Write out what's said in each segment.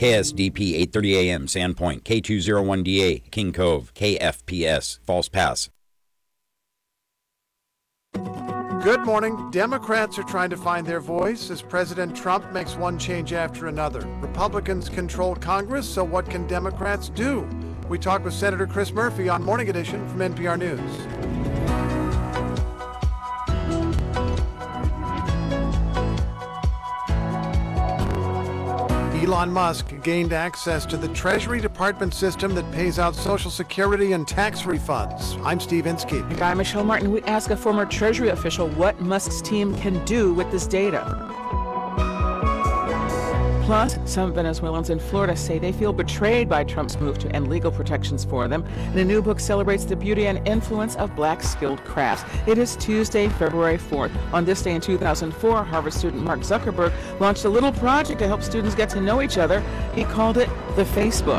KSDP 830 AM, Sandpoint, K201DA, King Cove, KFPS, False Pass. Good morning. Democrats are trying to find their voice as President Trump makes one change after another. Republicans control Congress, so what can Democrats do? We talk with Senator Chris Murphy on Morning Edition from NPR News. Elon Musk gained access to the Treasury Department system that pays out Social Security and tax refunds. I'm Steve Inskeep. And I'm Michelle Martin. We ask a former Treasury official what Musk's team can do with this data. Plus, some Venezuelans in Florida say they feel betrayed by Trump's move to end legal protections for them. And a new book celebrates the beauty and influence of black skilled crafts. It is Tuesday, February 4th. On this day in 2004, Harvard student Mark Zuckerberg launched a little project to help students get to know each other. He called it the Facebook.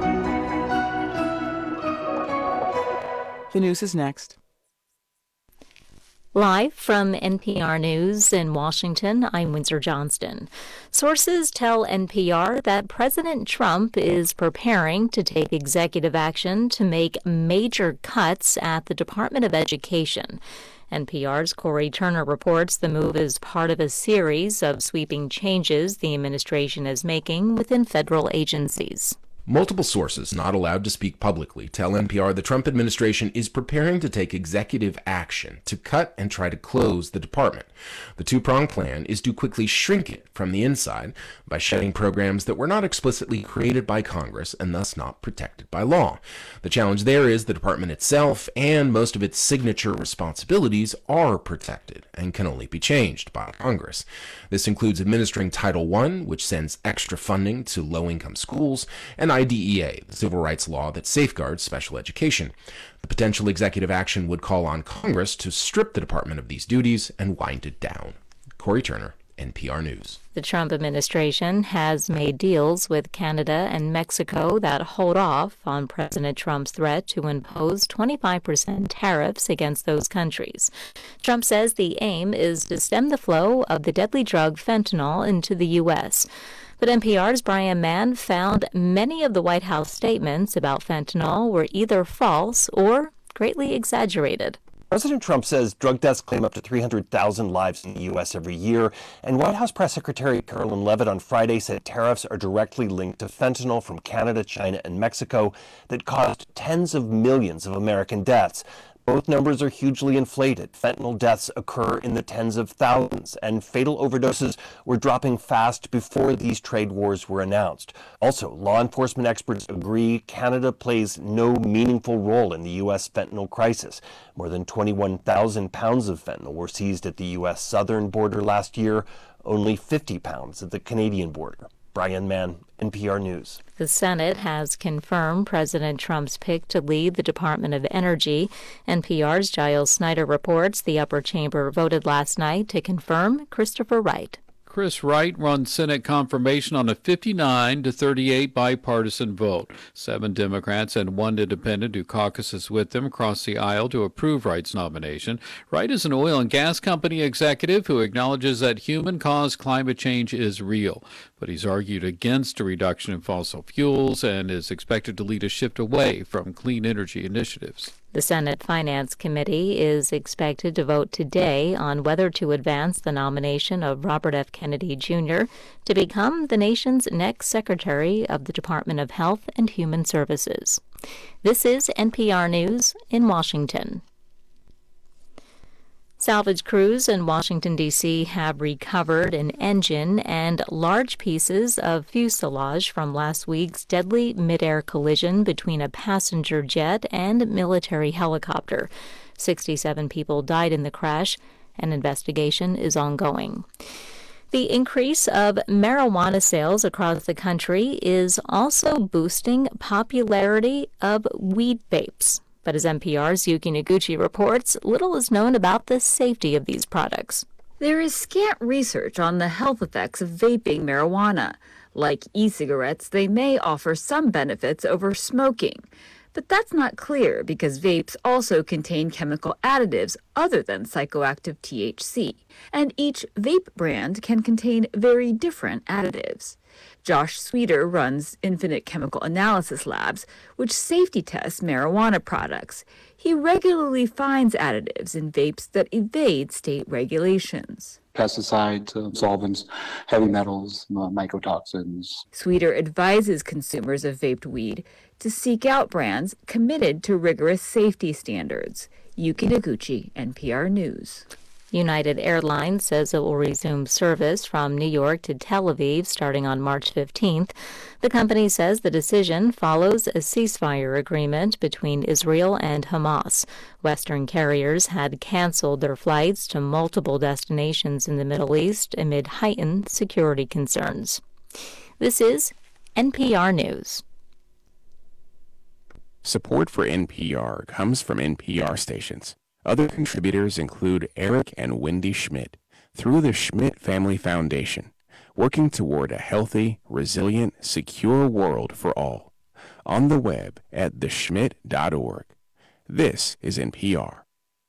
The news is next. Live from NPR News in Washington, I'm Windsor Johnston. Sources tell NPR that President Trump is preparing to take executive action to make major cuts at the Department of Education. NPR's Corey Turner reports the move is part of a series of sweeping changes the administration is making within federal agencies. Multiple sources not allowed to speak publicly tell NPR the Trump administration is preparing to take executive action to cut and try to close the department. The two-pronged plan is to quickly shrink it from the inside by shedding programs that were not explicitly created by Congress and thus not protected by law. The challenge there is the department itself and most of its signature responsibilities are protected and can only be changed by Congress. This includes administering Title I, which sends extra funding to low-income schools, and IDEA, the civil rights law that safeguards special education. The potential executive action would call on Congress to strip the department of these duties and wind it down. Corey Turner, NPR News. The Trump administration has made deals with Canada and Mexico that hold off on President Trump's threat to impose 25% tariffs against those countries. Trump says the aim is to stem the flow of the deadly drug fentanyl into the U.S., but NPR's Brian Mann found many of the White House statements about fentanyl were either false or greatly exaggerated. President Trump says drug deaths claim up to 300,000 lives in the U.S. every year, and White House Press Secretary Carolyn Leavitt on Friday said tariffs are directly linked to fentanyl from Canada, China, and Mexico that caused tens of millions of American deaths. Both numbers are hugely inflated. Fentanyl deaths occur in the tens of thousands, and fatal overdoses were dropping fast before these trade wars were announced. Also, law enforcement experts agree Canada plays no meaningful role in the U.S. fentanyl crisis. More than 21,000 pounds of fentanyl were seized at the U.S. southern border last year, only 50 pounds at the Canadian border. Brian Mann, NPR News. The Senate has confirmed President Trump's pick to lead the Department of Energy. NPR's Giles Snyder reports the upper chamber voted last night to confirm Christopher Wright. Chris Wright won Senate confirmation on a 59-38 bipartisan vote. 7 Democrats and 1 independent who caucuses with them crossed the aisle to approve Wright's nomination. Wright is an oil and gas company executive who acknowledges that human-caused climate change is real, but he's argued against a reduction in fossil fuels and is expected to lead a shift away from clean energy initiatives. The Senate Finance Committee is expected to vote today on whether to advance the nomination of Robert F. Kennedy Jr. to become the nation's next Secretary of the Department of Health and Human Services. This is NPR News in Washington. Salvage crews in Washington, D.C. have recovered an engine and large pieces of fuselage from last week's deadly mid-air collision between a passenger jet and military helicopter. 67 people died in the crash. An investigation is ongoing. The increase of marijuana sales across the country is also boosting popularity of weed vapes. But as NPR's Yuki Noguchi reports, little is known about the safety of these products. There is scant research on the health effects of vaping marijuana. Like e-cigarettes, they may offer some benefits over smoking. But that's not clear because vapes also contain chemical additives other than psychoactive THC, and each vape brand can contain very different additives. Josh Sweeter runs Infinite Chemical Analysis Labs, which safety tests marijuana products. He regularly finds additives in vapes that evade state regulations. Pesticides, solvents, heavy metals, mycotoxins. Sweeter advises consumers of vaped weed to seek out brands committed to rigorous safety standards. Yuki Noguchi, NPR News. United Airlines says it will resume service from New York to Tel Aviv starting on March 15th. The company says the decision follows a ceasefire agreement between Israel and Hamas. Western carriers had canceled their flights to multiple destinations in the Middle East amid heightened security concerns. This is NPR News. Support for NPR comes from NPR stations. Other contributors include Eric and Wendy Schmidt through the Schmidt Family Foundation, working toward a healthy, resilient, secure world for all. On the web at theschmidt.org. This is NPR.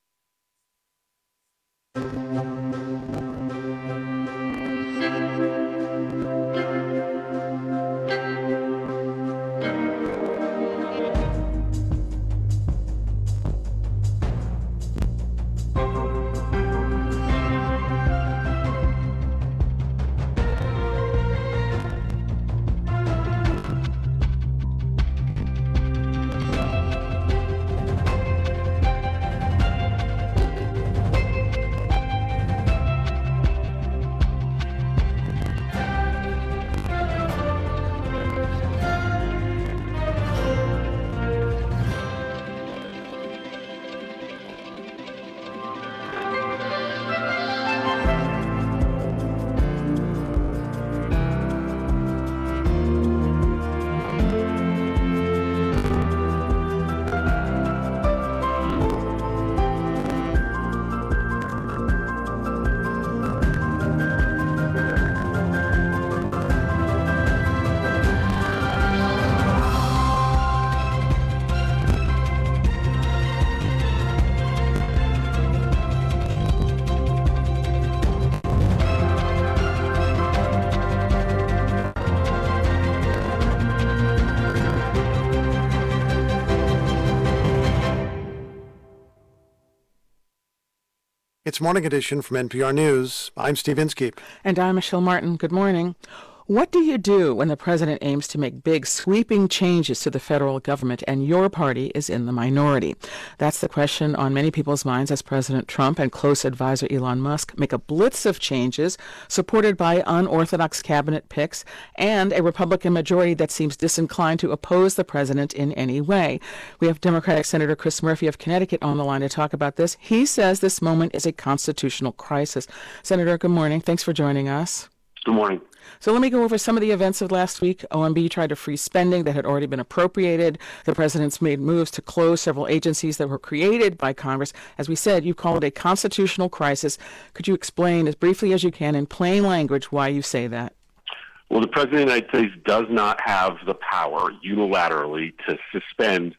It's Morning Edition from NPR News. I'm Steve Inskeep. And I'm Michelle Martin. Good morning. What do you do when the president aims to make big, sweeping changes to the federal government and your party is in the minority? That's the question on many people's minds as President Trump and close advisor Elon Musk make a blitz of changes supported by unorthodox cabinet picks and a Republican majority that seems disinclined to oppose the president in any way. We have Democratic Senator Chris Murphy of Connecticut on the line to talk about this. He says this moment is a constitutional crisis. Senator, good morning. Thanks for joining us. Good morning. So let me go over some of the events of last week. OMB tried to freeze spending that had already been appropriated. The president's made moves to close several agencies that were created by Congress. As we said, you call it a constitutional crisis. Could you explain as briefly as you can in plain language why you say that? Well, the President of the United States does not have the power unilaterally to suspend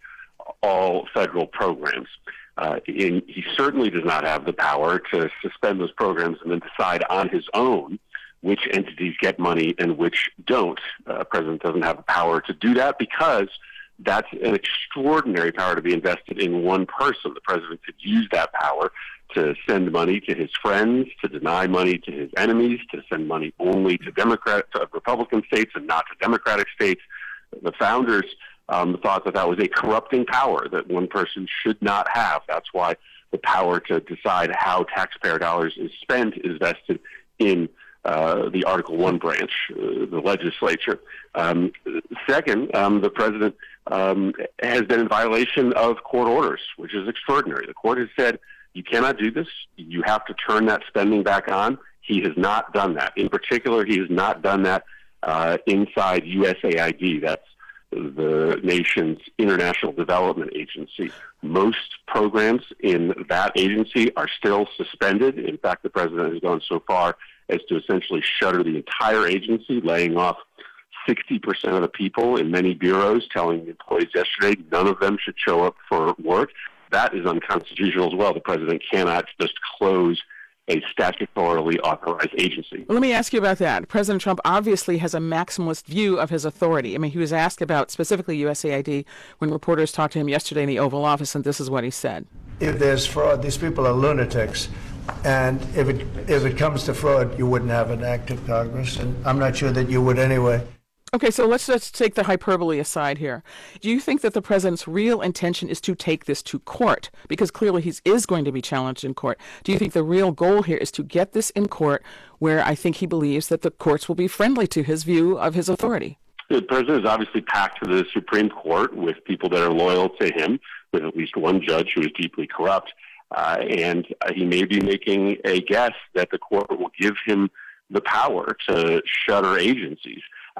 all federal programs. He certainly does not have the power to suspend those programs and then decide on his own which entities get money and which don't. The president doesn't have the power to do that because that's an extraordinary power to be invested in one person. The president could use that power to send money to his friends, to deny money to his enemies, to send money only to Republican states and not to Democratic states. The founders thought that was a corrupting power that one person should not have. That's why the power to decide how taxpayer dollars is spent is vested in the Article I branch, the legislature. Second, the president has been in violation of court orders, which is extraordinary. The court has said, you cannot do this. You have to turn that spending back on. He has not done that. In particular, he has not done that inside USAID. That's the nation's international development agency. Most programs in that agency are still suspended. In fact, the president has gone so far as to essentially shutter the entire agency, laying off 60% of the people in many bureaus, telling employees yesterday none of them should show up for work. That is unconstitutional as well. The president cannot just close a statutorily authorized agency. Well, let me ask you about that. President Trump obviously has a maximalist view of his authority. I mean, he was asked about specifically USAID when reporters talked to him yesterday in the Oval Office, and this is what he said. If there's fraud, these people are lunatics. And if it comes to fraud, you wouldn't have an active Congress, and I'm not sure that you would anyway. Okay, so let's just take the hyperbole aside here. Do you think that the president's real intention is to take this to court? Because clearly he is going to be challenged in court. Do you think the real goal here is to get this in court where I think he believes that the courts will be friendly to his view of his authority? The president is obviously packed to the Supreme Court with people that are loyal to him, with at least one judge who is deeply corrupt. And he may be making a guess that the court will give him the power to shutter agencies.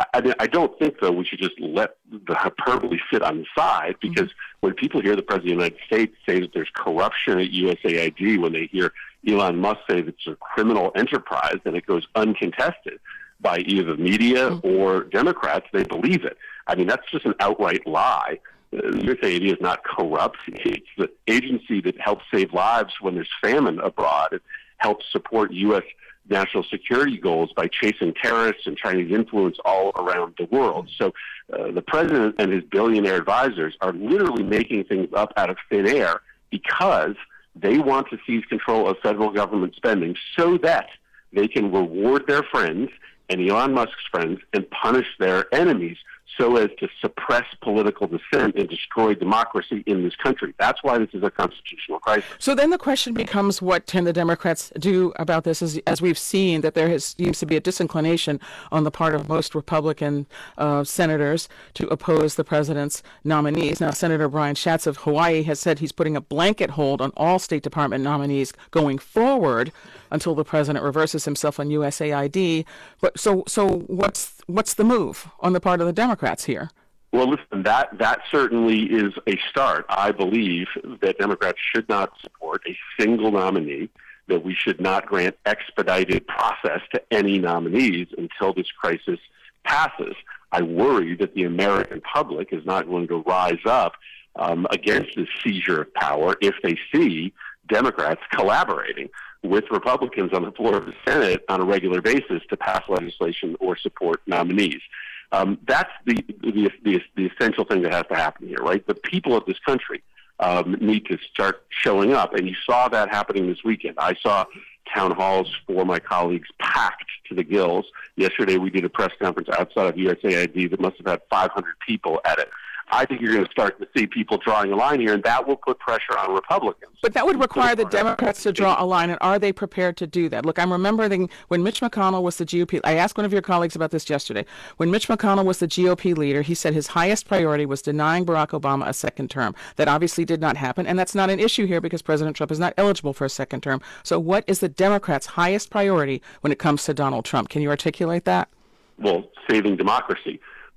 I don't think, though, we should just let the hyperbole sit on the side, because when people hear the President of the United States say that there's corruption at USAID, when they hear Elon Musk say that it's a criminal enterprise and it goes uncontested by either the media or Democrats, they believe it. I mean, that's just an outright lie. USAID is not corrupt. It's the agency that helps save lives when there's famine abroad. It helps support U.S. national security goals by chasing terrorists and Chinese influence all around the world. So the president and his billionaire advisors are literally making things up out of thin air because they want to seize control of federal government spending so that they can reward their friends and Elon Musk's friends and punish their enemies so as to suppress political dissent and destroy democracy in this country. That's why this is a constitutional crisis. So then the question becomes, what can the Democrats do about this? As we've seen that there seems to be a disinclination on the part of most Republican senators to oppose the president's nominees. Now, Senator Brian Schatz of Hawaii has said he's putting a blanket hold on all State Department nominees going forward until the president reverses himself on USAID. But so what's the move on the part of the Democrats here? Well, listen, that certainly is a start. I believe that Democrats should not support a single nominee, that we should not grant expedited process to any nominees until this crisis passes. I worry that the American public is not going to rise up against this seizure of power if they see Democrats collaborating with Republicans on the floor of the Senate on a regular basis to pass legislation or support nominees. That's the essential thing that has to happen here, right? The people of this country need to start showing up, and you saw that happening this weekend. I saw town halls for my colleagues packed to the gills. Yesterday we did a press conference outside of USAID that must have had 500 people at it. I think you're going to start to see people drawing a line here, and that will put pressure on Republicans. But that would require the Democrats to draw a line, and are they prepared to do that? Look, I'm remembering when Mitch McConnell was the GOP. I asked one of your colleagues about this yesterday. When Mitch McConnell was the GOP leader, he said his highest priority was denying Barack Obama a second term. That obviously did not happen, and that's not an issue here because President Trump is not eligible for a second term. So what is the Democrats' highest priority when it comes to Donald Trump? Can you articulate that? Well, saving democracy.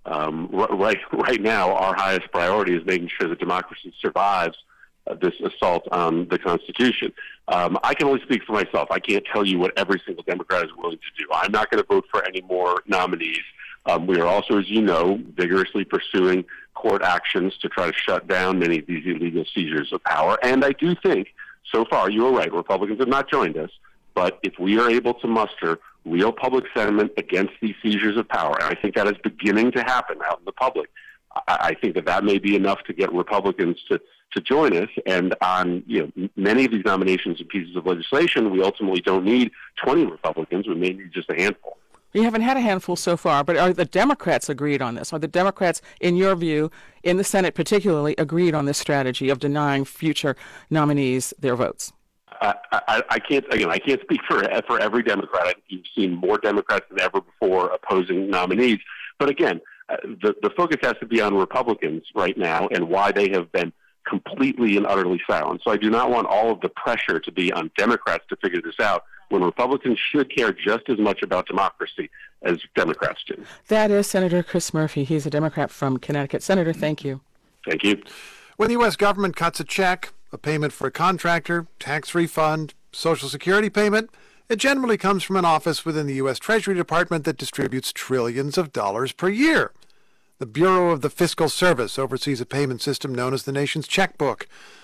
Right now, our highest priority is making sure that democracy survives this assault on the Constitution. I can only speak for myself. I can't tell you what every single Democrat is willing to do. I'm not going to vote for any more nominees. We are also, as you know, vigorously pursuing court actions to try to shut down many of these illegal seizures of power. And I do think, so far, you are right, Republicans have not joined us, but if we are able to muster real public sentiment against these seizures of power, and I think that is beginning to happen out in the public, I think that may be enough to get Republicans to join us. And on many of these nominations and pieces of legislation, we ultimately don't need 20 Republicans. We may need just a handful. You haven't had a handful so far, but are the Democrats agreed on this? Are the Democrats, in your view, in the Senate particularly, agreed on this strategy of denying future nominees their votes? I can't speak for every Democrat. I think you've seen more Democrats than ever before opposing nominees. But again, the focus has to be on Republicans right now and why they have been completely and utterly silent. So I do not want all of the pressure to be on Democrats to figure this out, when Republicans should care just as much about democracy as Democrats do. That is Senator Chris Murphy. He's a Democrat from Connecticut. Senator, thank you. Thank you. When the U.S. government cuts a check, a payment for a contractor, tax refund, Social Security payment, it generally comes from an office within the U.S. Treasury Department that distributes trillions of dollars per year. The Bureau of the Fiscal Service oversees a payment system known as the nation's checkbook.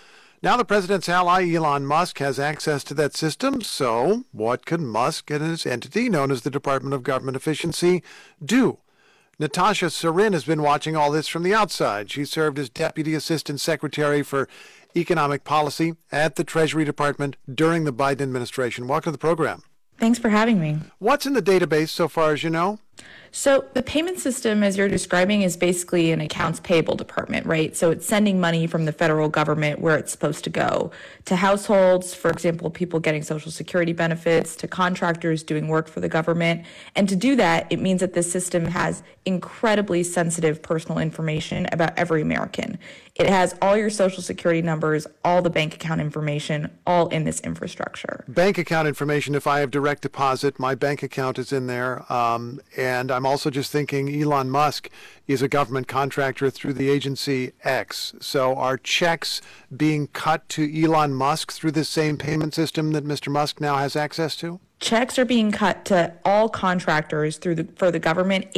Now the president's ally, Elon Musk, has access to that system. So what could Musk and his entity, known as the Department of Government Efficiency, do? Natasha Sarin has been watching all this from the outside. She served as Deputy Assistant Secretary for Economic Policy at the Treasury Department during the Biden administration. Welcome to the program. Thanks for having me. What's in the database so far as you know? So the payment system, as you're describing, is basically an accounts payable department, right? So it's sending money from the federal government where it's supposed to go to households, for example, people getting Social Security benefits, to contractors doing work for the government. And to do that, it means that this system has incredibly sensitive personal information about every American. It has all your Social Security numbers, all the bank account information, all in this infrastructure. Bank account information, if I have direct deposit, my bank account is in there. And I'm also just thinking Elon Musk is a government contractor through the agency X. So are checks being cut to Elon Musk through this same payment system that Mr. Musk now has access to? Checks are being cut to all contractors for the government.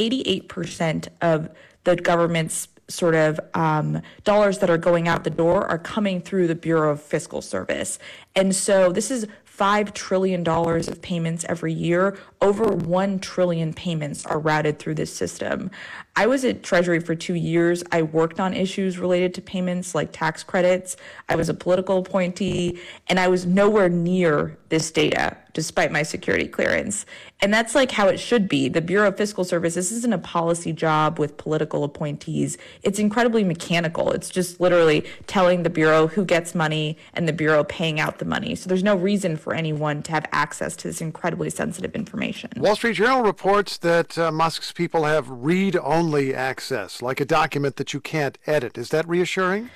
88% of the government's sort of dollars that are going out the door are coming through the Bureau of Fiscal Service. And so this is $5 trillion of payments every year. Over 1 trillion payments are routed through this system. I was at Treasury for 2 years. I worked on issues related to payments like tax credits. I was a political appointee, and I was nowhere near this data, despite my security clearance. And that's like how it should be. The Bureau of Fiscal Service, this isn't a policy job with political appointees. It's incredibly mechanical. It's just literally telling the Bureau who gets money and the Bureau paying out the money. So there's no reason for anyone to have access to this incredibly sensitive information. Wall Street Journal reports that Musk's people have read-only access, like a document that you can't edit. Is that reassuring?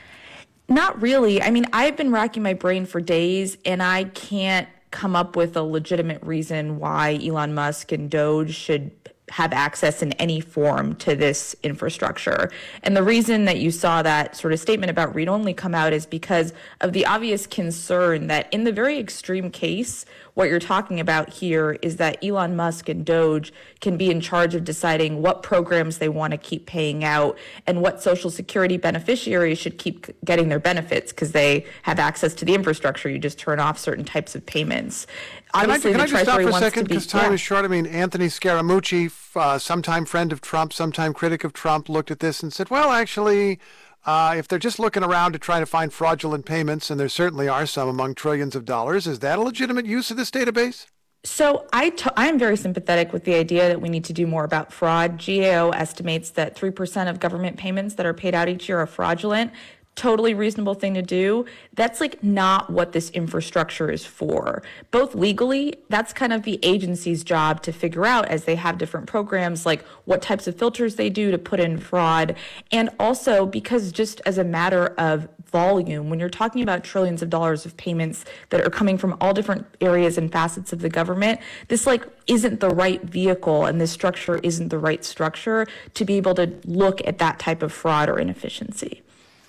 Not really. I mean, I've been racking my brain for days, and I can't come up with a legitimate reason why Elon Musk and Doge should have access in any form to this infrastructure. And the reason that you saw that sort of statement about read-only come out is because of the obvious concern that in the very extreme case, what you're talking about here is that Elon Musk and Doge can be in charge of deciding what programs they want to keep paying out and what Social Security beneficiaries should keep getting their benefits because they have access to the infrastructure. You just turn off certain types of payments. Can I just stop for a second because time is short? I mean, Anthony Scaramucci, sometime friend of Trump, sometime critic of Trump, looked at this and said, well, actually, if they're just looking around to try to find fraudulent payments, and there certainly are some among trillions of dollars, is that a legitimate use of this database? So I'm very sympathetic with the idea that we need to do more about fraud. GAO estimates that 3% of government payments that are paid out each year are fraudulent. Totally reasonable thing to do. That's like not what this infrastructure is for. Both legally, that's kind of the agency's job to figure out as they have different programs, like what types of filters they do to put in fraud. And also because just as a matter of volume, when you're talking about trillions of dollars of payments that are coming from all different areas and facets of the government, this like isn't the right vehicle and this structure isn't the right structure to be able to look at that type of fraud or inefficiency.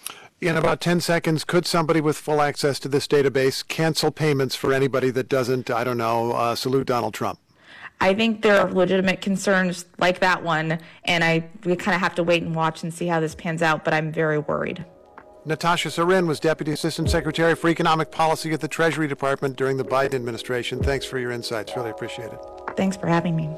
In about 10 seconds, could somebody with full access to this database cancel payments for anybody that doesn't, I don't know, salute Donald Trump? I think there are legitimate concerns like that one, and we kind of have to wait and watch and see how this pans out, but I'm very worried. Natasha Sarin was Deputy Assistant Secretary for Economic Policy at the Treasury Department during the Biden administration. Thanks for your insights. Really appreciate it. Thanks for having me.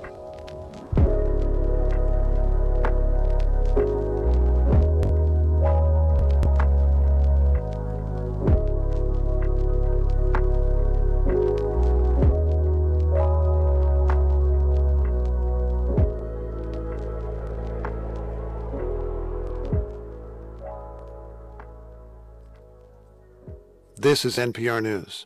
This is NPR News.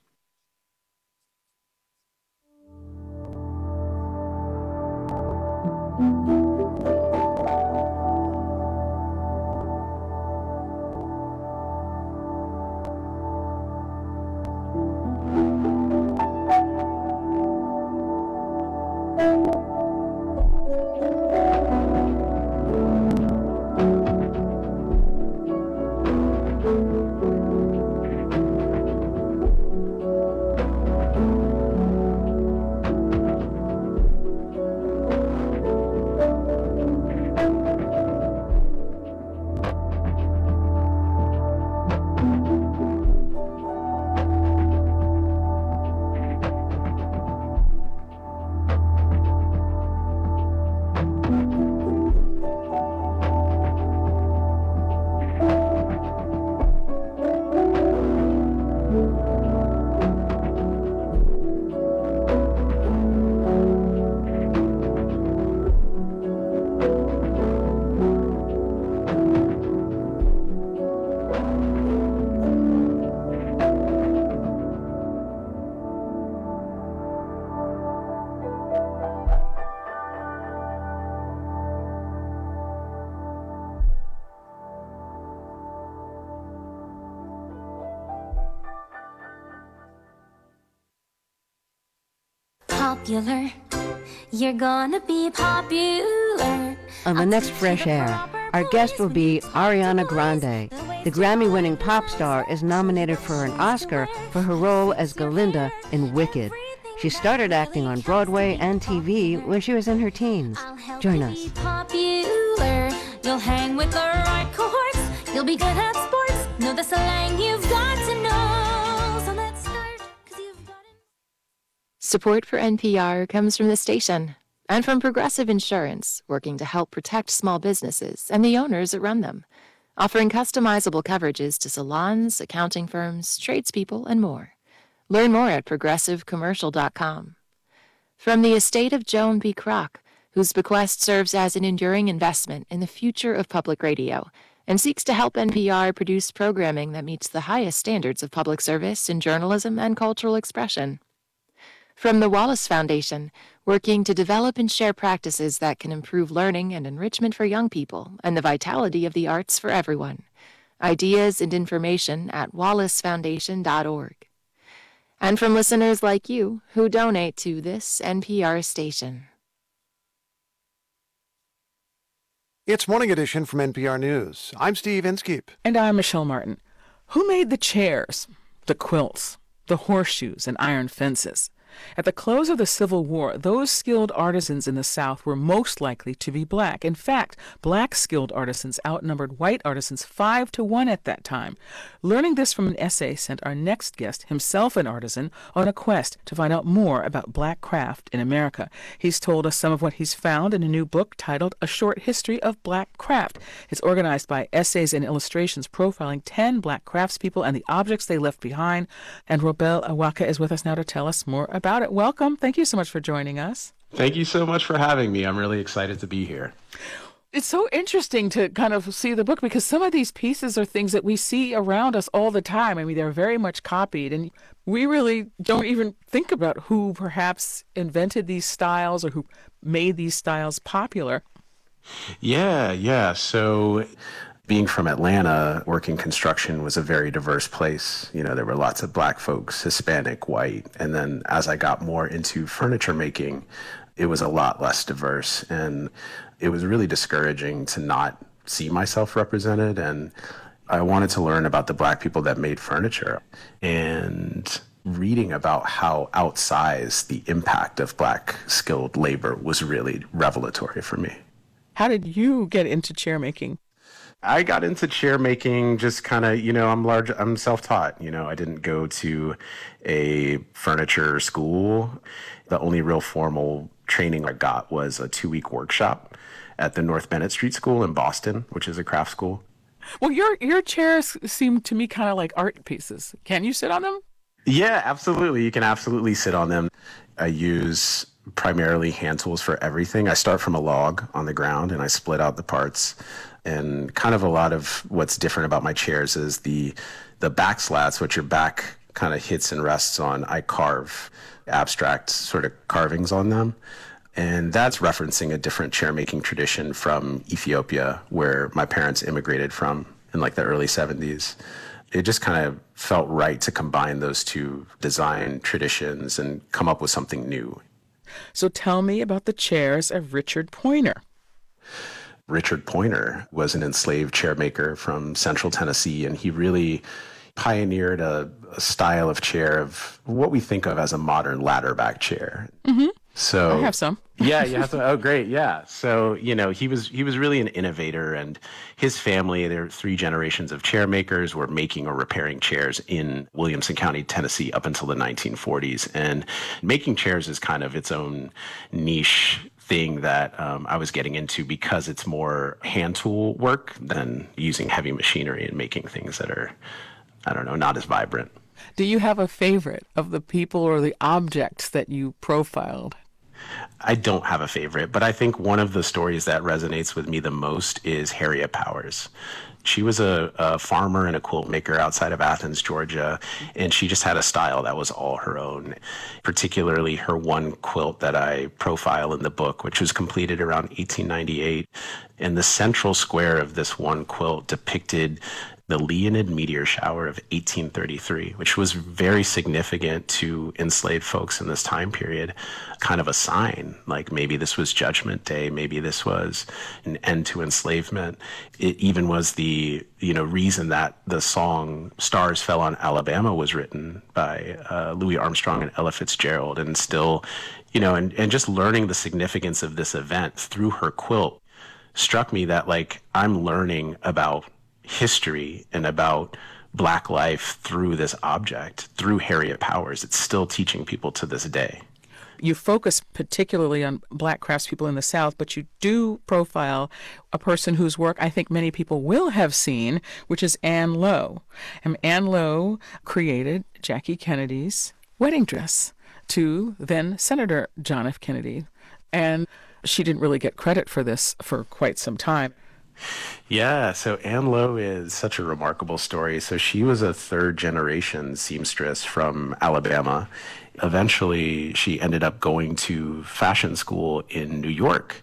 popular. You're gonna be popular. On the next Fresh Air, our guest will be Ariana Grande. The Grammy-winning pop star is nominated for an Oscar for her role as Glinda in Wicked. She started acting on Broadway and TV when she was in her teens. Join us. Popular. You'll hang with the right cohorts. You'll be good at sports. Know the slang you've got to know. So let's start, 'cause you've got to... Support for NPR comes from the station and from Progressive Insurance, working to help protect small businesses and the owners that run them, offering customizable coverages to salons, accounting firms, tradespeople, and more. Learn more at progressivecommercial.com. From the estate of Joan B. Kroc, whose bequest serves as an enduring investment in the future of public radio and seeks to help NPR produce programming that meets the highest standards of public service in journalism and cultural expression. From the Wallace Foundation, working to develop and share practices that can improve learning and enrichment for young people and the vitality of the arts for everyone. Ideas and information at wallacefoundation.org. And from listeners like you who donate to this NPR station. It's Morning Edition from NPR News. I'm Steve Inskeep. And I'm Michelle Martin. Who made the chairs, the quilts, the horseshoes, and iron fences? At the close of the Civil War, those skilled artisans in the South were most likely to be black. In fact, black skilled artisans outnumbered white artisans 5-1 at that time. Learning this from an essay sent our next guest, himself an artisan, on a quest to find out more about black craft in America. He's told us some of what he's found in a new book titled A Short History of Black Craft. It's organized by essays and illustrations profiling 10 black craftspeople and the objects they left behind. And Robel Awaka is with us now to tell us more about it. Welcome. Thank you so much for joining us. Thank you so much for having me. I'm really excited to be here. It's so interesting to kind of see the book because some of these pieces are things that we see around us all the time. I mean, they're very much copied, and we really don't even think about who perhaps invented these styles or who made these styles popular. Yeah. So being from Atlanta, working construction was a very diverse place. You know, there were lots of black folks, Hispanic, white. And then as I got more into furniture making, it was a lot less diverse. And it was really discouraging to not see myself represented. And I wanted to learn about the black people that made furniture. And reading about how outsized the impact of black skilled labor was really revelatory for me. How did you get into chair making? I got into chair making just kind of, I'm self-taught. I didn't go to a furniture school. The only real formal training I got was a 2-week workshop at the North Bennett Street School in Boston, which is a craft school. Well, your chairs seem to me kind of like art pieces. Can you sit on them? Yeah, absolutely. You can absolutely sit on them. I use primarily hand tools for everything. I start from a log on the ground and I split out the parts. And kind of a lot of what's different about my chairs is the back slats, which your back kind of hits and rests on. I carve abstract sort of carvings on them. And that's referencing a different chair making tradition from Ethiopia, where my parents immigrated from in like the early 70s. It just kind of felt right to combine those two design traditions and come up with something new. So tell me about the chairs of Richard Poynter. Richard Poynter was an enslaved chair maker from Central Tennessee, and he really pioneered a style of chair of what we think of as a modern ladder back chair. Mm-hmm. So I have some. Yeah, you have some. Oh, great. Yeah. So, he was really an innovator, and his family, there are 3 generations of chair makers, were making or repairing chairs in Williamson County, Tennessee up until the 1940s. And making chairs is kind of its own niche thing that I was getting into because it's more hand tool work than using heavy machinery and making things that are, not as vibrant. Do you have a favorite of the people or the objects that you profiled? I don't have a favorite, but I think one of the stories that resonates with me the most is Harriet Powers. She was a farmer and a quilt maker outside of Athens, Georgia, and she just had a style that was all her own. Particularly her one quilt that I profile in the book, which was completed around 1898. And the central square of this one quilt depicted the Leonid meteor shower of 1833, which was very significant to enslaved folks in this time period, kind of a sign, like maybe this was Judgment Day, maybe this was an end to enslavement. It even was the reason that the song Stars Fell on Alabama was written by Louis Armstrong and Ella Fitzgerald, and still, and just learning the significance of this event through her quilt struck me that, like, I'm learning about history and about Black life through this object, through Harriet Powers. It's still teaching people to this day. You focus particularly on Black craftspeople in the South, but you do profile a person whose work I think many people will have seen, which is Ann Lowe. And Ann Lowe created Jackie Kennedy's wedding dress to then Senator John F. Kennedy. And she didn't really get credit for this for quite some time. Yeah, so Ann Lowe is such a remarkable story. So she was a third-generation seamstress from Alabama. Eventually, she ended up going to fashion school in New York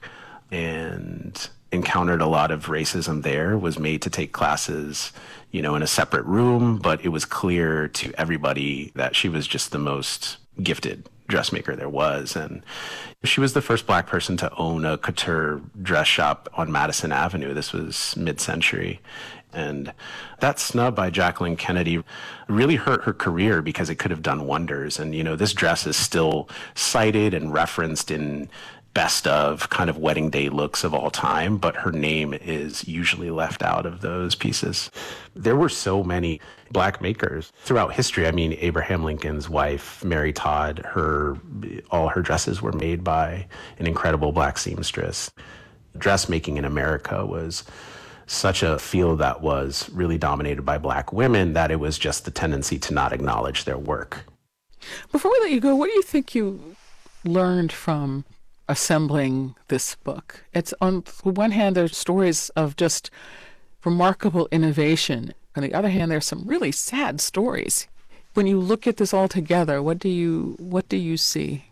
and encountered a lot of racism there, was made to take classes, in a separate room, but it was clear to everybody that she was just the most gifted dressmaker there was. And she was the first Black person to own a couture dress shop on Madison Avenue. This was mid-century. And that snub by Jacqueline Kennedy really hurt her career because it could have done wonders. And, this dress is still cited and referenced in best of kind of wedding day looks of all time, but her name is usually left out of those pieces. There were so many Black makers throughout history. I mean, Abraham Lincoln's wife, Mary Todd, all her dresses were made by an incredible Black seamstress. Dressmaking in America was such a field that was really dominated by Black women that it was just the tendency to not acknowledge their work. Before we let you go, what do you think you learned from assembling this book? It's on the one hand, there's stories of just remarkable innovation. On the other hand, there's some really sad stories. When you look at this all together, what do you see?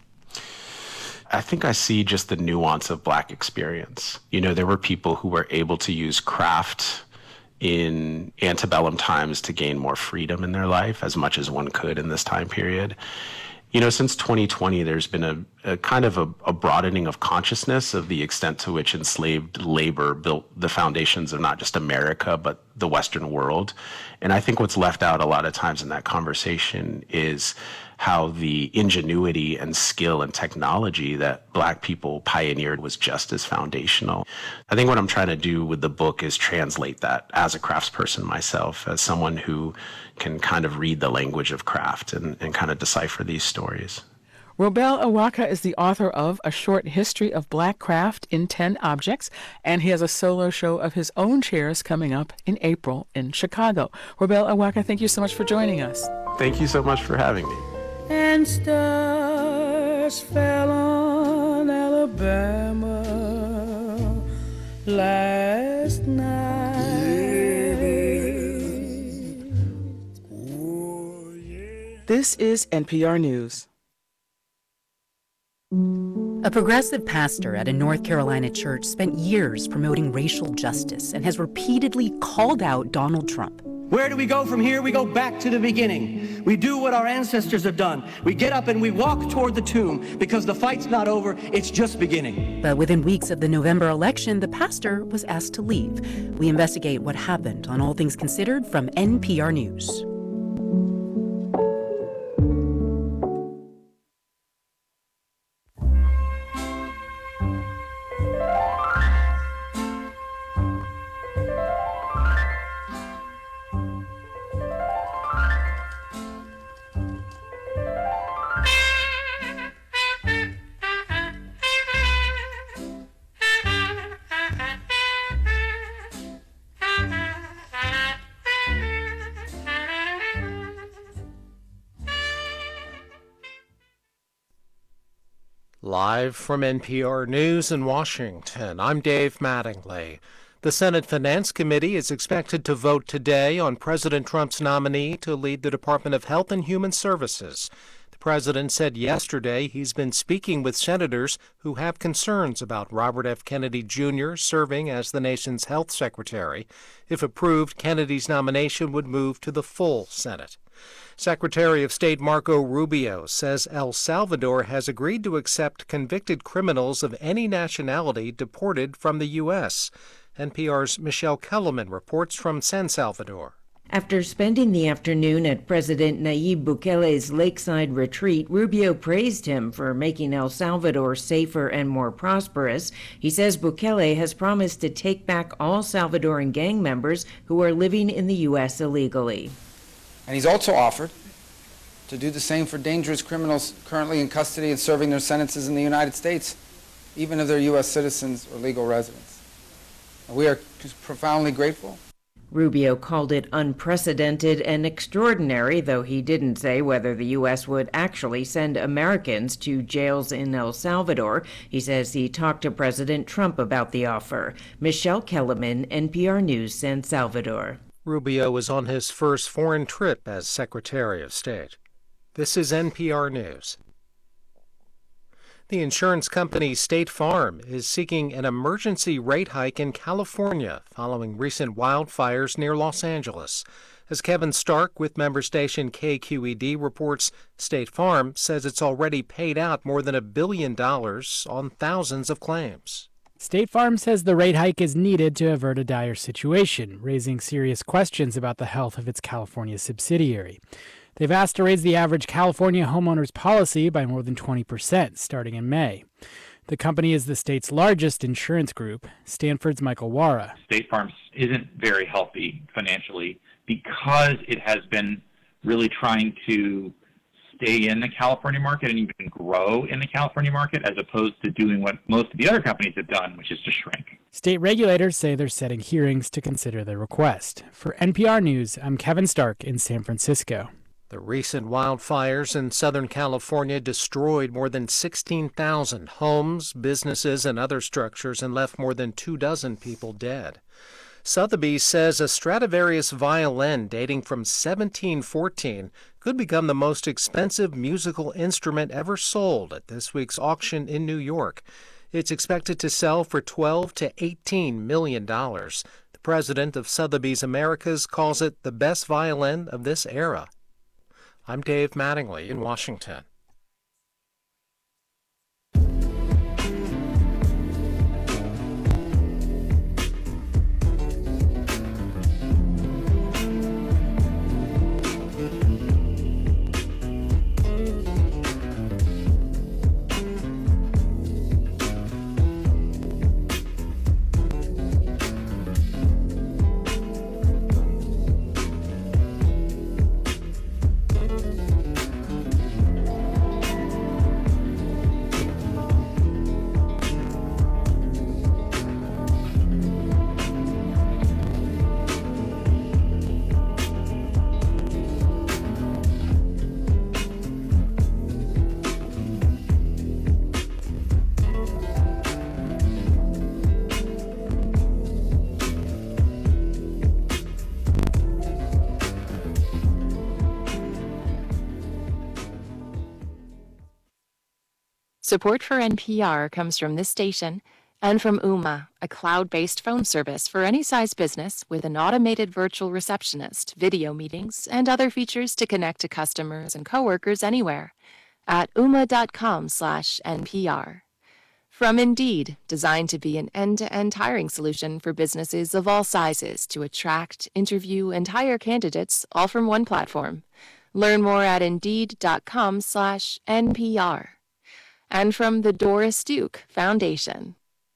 I think I see just the nuance of Black experience. There were people who were able to use craft in antebellum times to gain more freedom in their life, as much as one could in this time period. Since 2020, there's been a kind of a broadening of consciousness of the extent to which enslaved labor built the foundations of not just America, but the Western world. And I think what's left out a lot of times in that conversation is how the ingenuity and skill and technology that Black people pioneered was just as foundational. I think what I'm trying to do with the book is translate that as a craftsperson myself, as someone who can kind of read the language of craft and kind of decipher these stories. Robel Awaka is the author of A Short History of Black Craft in 10 Objects, and he has a solo show of his own chairs coming up in April in Chicago. Robel Awaka, thank you so much for joining us. Thank you so much for having me. And stars fell on Alabama last night. This is NPR News. A progressive pastor at a North Carolina church spent years promoting racial justice and has repeatedly called out Donald Trump. Where do we go from here? We go back to the beginning. We do what our ancestors have done. We get up and we walk toward the tomb because the fight's not over, it's just beginning. But within weeks of the November election, the pastor was asked to leave. We investigate what happened on All Things Considered from NPR News. Live from NPR News in Washington, I'm Dave Mattingly. The Senate Finance Committee is expected to vote today on President Trump's nominee to lead the Department of Health and Human Services. The president said yesterday he's been speaking with senators who have concerns about Robert F. Kennedy Jr. serving as the nation's health secretary. If approved, Kennedy's nomination would move to the full Senate. Secretary of State Marco Rubio says El Salvador has agreed to accept convicted criminals of any nationality deported from the U.S. NPR's Michelle Kellerman reports from San Salvador. After spending the afternoon at President Nayib Bukele's lakeside retreat, Rubio praised him for making El Salvador safer and more prosperous. He says Bukele has promised to take back all Salvadoran gang members who are living in the U.S. illegally. And he's also offered to do the same for dangerous criminals currently in custody and serving their sentences in the United States, even if they're U.S. citizens or legal residents. And we are profoundly grateful. Rubio called it unprecedented and extraordinary, though he didn't say whether the U.S. would actually send Americans to jails in El Salvador. He says he talked to President Trump about the offer. Michelle Kellerman, NPR News, San Salvador. Rubio is on his first foreign trip as Secretary of State. This is NPR News. The insurance company State Farm is seeking an emergency rate hike in California following recent wildfires near Los Angeles. As Kevin Stark with member station KQED reports, State Farm says it's already paid out more than $1 billion on thousands of claims. State Farm says the rate hike is needed to avert a dire situation, raising serious questions about the health of its California subsidiary. They've asked to raise the average California homeowner's policy by more than 20% starting in May. The company is the state's largest insurance group. Stanford's Michael Wara. State Farm isn't very healthy financially because it has been really trying to stay in the California market and even grow in the California market as opposed to doing what most of the other companies have done, which is to shrink. State regulators say they're setting hearings to consider their request. For NPR News, I'm Kevin Stark in San Francisco. The recent wildfires in Southern California destroyed more than 16,000 homes, businesses, and other structures and left more than 24 people dead. Sotheby's says a Stradivarius violin dating from 1714 could become the most expensive musical instrument ever sold at this week's auction in New York. It's expected to sell for $12 to $18 million. The president of Sotheby's Americas calls it the best violin of this era. I'm Dave Mattingly in Washington. Support for NPR comes from this station and from Ooma, a cloud-based phone service for any size business with an automated virtual receptionist, video meetings, and other features to connect to customers and coworkers anywhere at ooma.com/NPR. From Indeed, designed to be an end-to-end hiring solution for businesses of all sizes to attract, interview, and hire candidates all from one platform. Learn more at Indeed.com/NPR. And from the Doris Duke Foundation.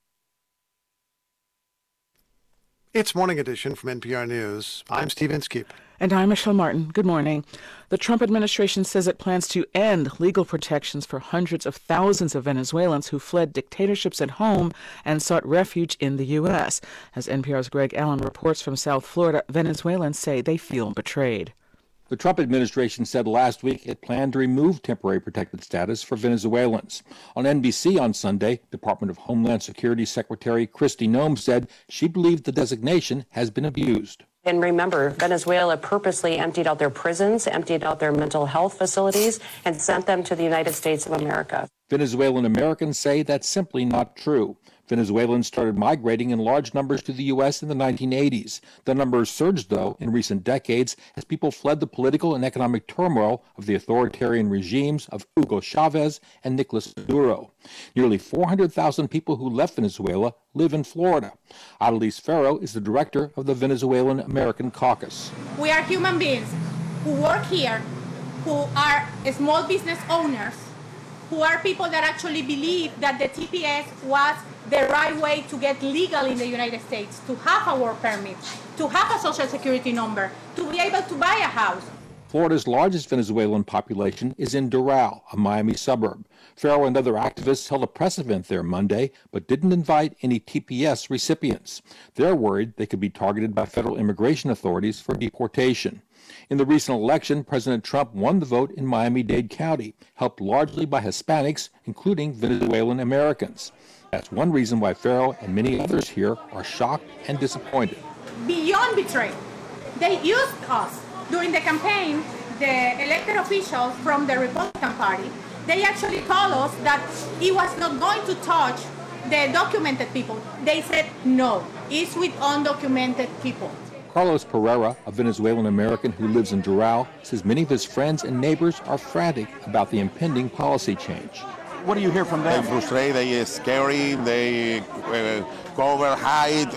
It's Morning Edition from NPR News. I'm Steve Inskeep. And I'm Michelle Martin. Good morning. The Trump administration says it plans to end legal protections for hundreds of thousands of Venezuelans who fled dictatorships at home and sought refuge in the U.S. As NPR's Greg Allen reports from South Florida, Venezuelans say they feel betrayed. The Trump administration said last week it planned to remove temporary protected status for Venezuelans. On NBC on Sunday, Department of Homeland Security Secretary Kristi Noem said she believed the designation has been abused. And remember, Venezuela purposely emptied out their prisons, emptied out their mental health facilities, and sent them to the United States of America. Venezuelan Americans say that's simply not true. Venezuelans started migrating in large numbers to the U.S. in the 1980s. The numbers surged, though, in recent decades as people fled the political and economic turmoil of the authoritarian regimes of Hugo Chavez and Nicolas Maduro. Nearly 400,000 people who left Venezuela live in Florida. Adelise Ferro is the director of the Venezuelan American Caucus. We are human beings who work here, who are small business owners, who are people that actually believe that the TPS was the right way to get legal in the United States, to have a work permit, to have a social security number, to be able to buy a house. Florida's largest Venezuelan population is in Doral, a Miami suburb. Farrow and other activists held a press event there Monday, but didn't invite any TPS recipients. They're worried they could be targeted by federal immigration authorities for deportation. In the recent election, President Trump won the vote in Miami-Dade County, helped largely by Hispanics, including Venezuelan Americans. That's one reason why Farrow and many others here are shocked and disappointed. Beyond betrayal, they used us during the campaign. The elected officials from the Republican Party, they actually told us that it was not going to touch the documented people. They said no, it's with undocumented people. Carlos Pereira, a Venezuelan American who lives in Doral, says many of his friends and neighbors are frantic about the impending policy change. What do you hear from them? They're frustrated, they're scary, they cover, hide.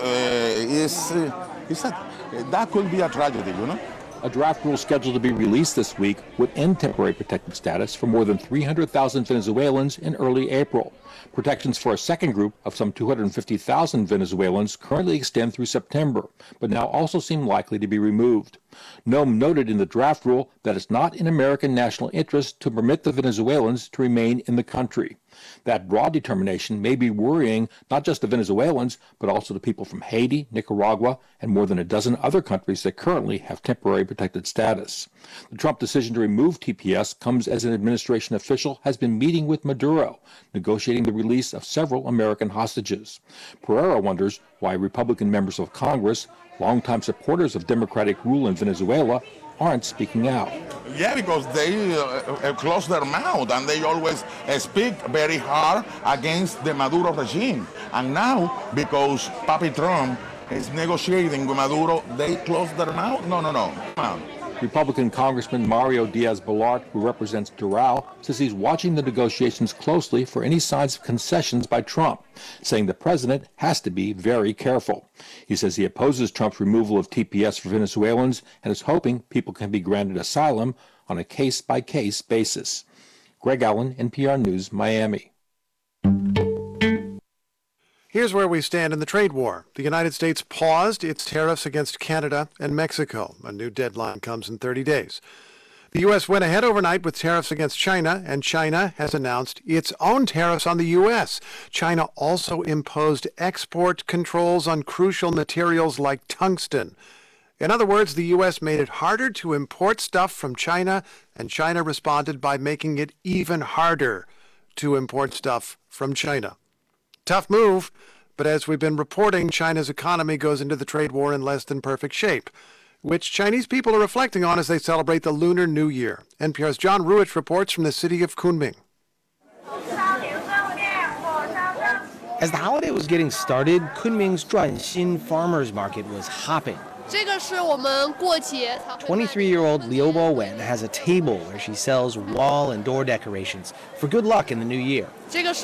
That could be a tragedy, you know? A draft rule scheduled to be released this week would end temporary protected status for more than 300,000 Venezuelans in early April. Protections for a second group of some 250,000 Venezuelans currently extend through September, but now also seem likely to be removed. Noem noted in the draft rule that it's not in American national interest to permit the Venezuelans to remain in the country. That broad determination may be worrying not just the Venezuelans, but also the people from Haiti, Nicaragua, and more than a dozen other countries that currently have temporary protected status. The Trump decision to remove TPS comes as an administration official has been meeting with Maduro, negotiating the release of several American hostages. Pereira wonders why Republican members of Congress, longtime supporters of democratic rule in Venezuela, aren't speaking out. Yeah, because they close their mouth and they always speak very hard against the Maduro regime. And now, because Papi Trump is negotiating with Maduro, they close their mouth? No. Come on. Republican Congressman Mario Diaz-Balart, who represents Doral, says he's watching the negotiations closely for any signs of concessions by Trump, saying the president has to be very careful. He says he opposes Trump's removal of TPS for Venezuelans and is hoping people can be granted asylum on a case-by-case basis. Greg Allen, NPR News, Miami. Here's where we stand in the trade war. The United States paused its tariffs against Canada and Mexico. A new deadline comes in 30 days. The U.S. went ahead overnight with tariffs against China, and China has announced its own tariffs on the U.S. China also imposed export controls on crucial materials like tungsten. In other words, the U.S. made it harder to import stuff from China, and China responded by making it even harder to import stuff from China. Tough move, but as we've been reporting, China's economy goes into the trade war in less than perfect shape, which Chinese people are reflecting on as they celebrate the Lunar New Year. NPR's John Ruich reports from the city of Kunming. As the holiday was getting started, Kunming's Zhuanxin Farmers Market was hopping. 23-year-old Liu Bowen has a table where she sells wall and door decorations for good luck in the new year. It's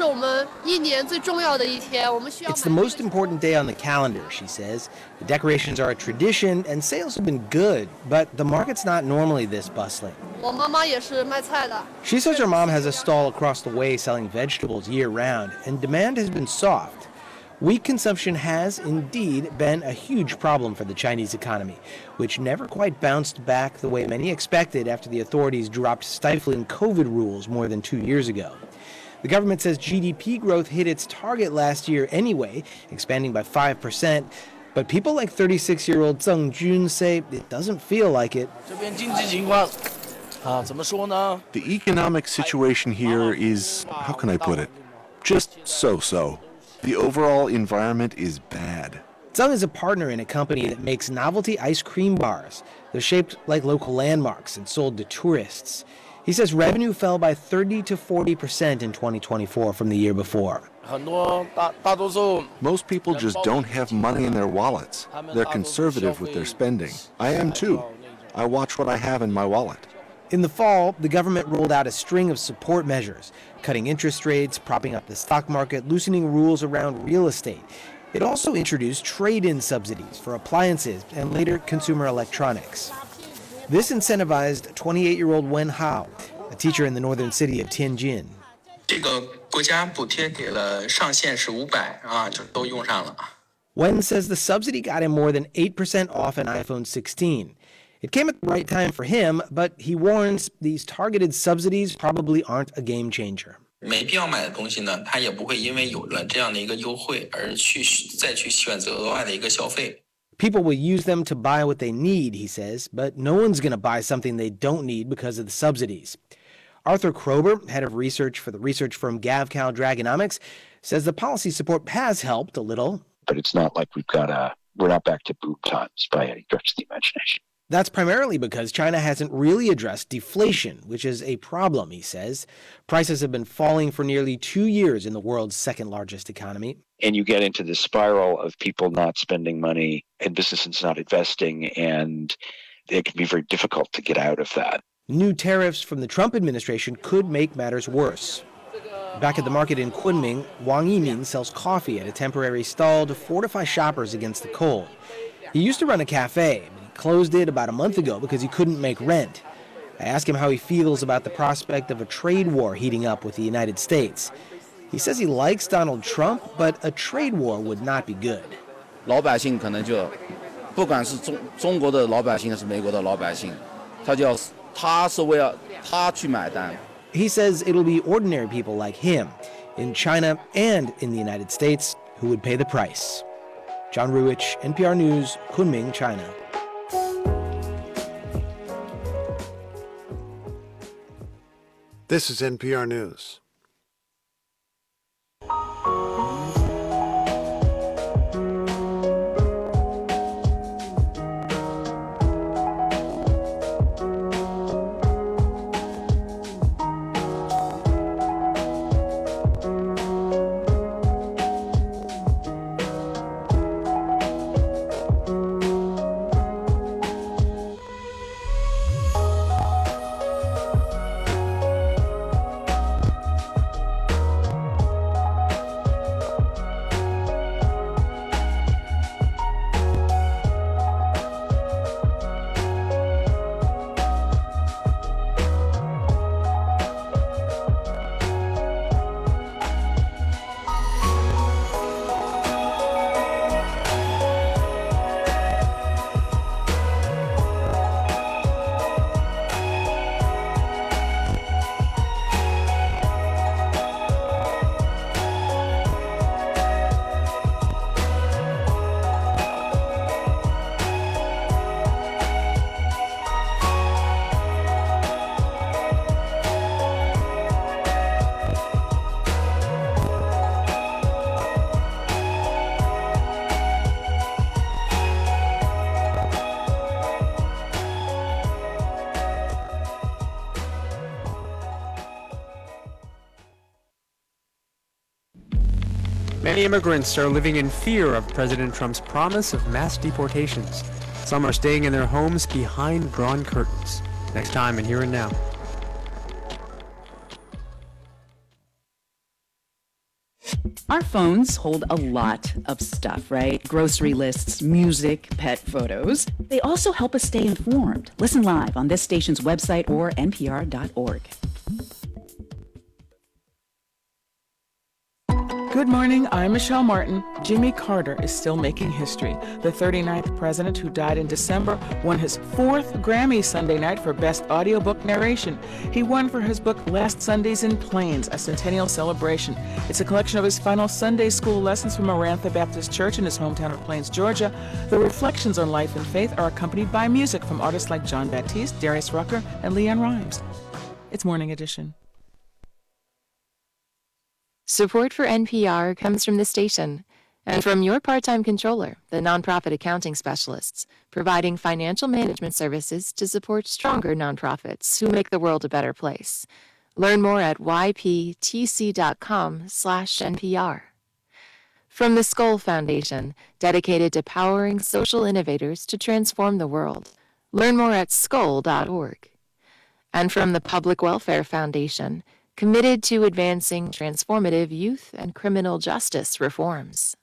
the most important day on the calendar, she says. The decorations are a tradition and sales have been good, but the market's not normally this bustling. She says her mom has a stall across the way selling vegetables year-round, and demand has been soft. Weak consumption has, indeed, been a huge problem for the Chinese economy, which never quite bounced back the way many expected after the authorities dropped stifling COVID rules more than 2 years ago. The government says GDP growth hit its target last year anyway, expanding by 5%, but people like 36-year-old Zheng Jun say it doesn't feel like it. The economic situation here is, how can I put it, just so-so. The overall environment is bad. Zhang is a partner in a company that makes novelty ice cream bars. They're shaped like local landmarks and sold to tourists. He says revenue fell by 30 to 40% in 2024 from the year before. Most people just don't have money in their wallets. They're conservative with their spending. I am too. I watch what I have in my wallet. In the fall, the government rolled out a string of support measures, cutting interest rates, propping up the stock market, loosening rules around real estate. It also introduced trade-in subsidies for appliances and later consumer electronics. This incentivized 28-year-old Wen Hao, a teacher in the northern city of Tianjin. Wen says the subsidy got him more than 8% off an iPhone 16. It came at the right time for him, but he warns these targeted subsidies probably aren't a game changer. People will use them to buy what they need, he says, but no one's going to buy something they don't need because of the subsidies. Arthur Krober, head of research for the research firm GavCal Dragonomics, says the policy support has helped a little. But it's not like we're not back to boom times by any stretch of the imagination. That's primarily because China hasn't really addressed deflation, which is a problem, he says. Prices have been falling for nearly 2 years in the world's second largest economy. And you get into this spiral of people not spending money and businesses not investing, and it can be very difficult to get out of that. New tariffs from the Trump administration could make matters worse. Back at the market in Kunming, Wang Yimin sells coffee at a temporary stall to fortify shoppers against the cold. He used to run a cafe, but he closed it about a month ago because he couldn't make rent. I asked him how he feels about the prospect of a trade war heating up with the United States. He says he likes Donald Trump, but a trade war would not be good. 老百姓可能就不管是中国的老百姓还是美国的老百姓，他是为了他去买单。 He says it'll be ordinary people like him in China and in the United States who would pay the price. John Ruich, NPR News, Kunming, China. This is NPR News. Many immigrants are living in fear of President Trump's promise of mass deportations. Some are staying in their homes behind drawn curtains. Next time in Here and Now. Our phones hold a lot of stuff, right? Grocery lists, music, pet photos. They also help us stay informed. Listen live on this station's website or npr.org. Good morning, I'm Michelle Martin. Jimmy Carter is still making history. The 39th president, who died in December, won his 4th Grammy Sunday night for Best Audiobook Narration. He won for his book Last Sundays in Plains, a centennial celebration. It's a collection of his final Sunday school lessons from Marantha Baptist Church in his hometown of Plains, Georgia. The reflections on life and faith are accompanied by music from artists like John Baptiste, Darius Rucker, and Leanne Rimes. It's Morning Edition. Support for NPR comes from the station And from your part-time controller, the nonprofit accounting specialists, providing financial management services to support stronger nonprofits who make the world a better place. Learn more at yptc.com/NPR. From the Skoll Foundation, dedicated to powering social innovators to transform the world. Learn more at skoll.org. And from the Public Welfare Foundation, committed to advancing transformative youth and criminal justice reforms.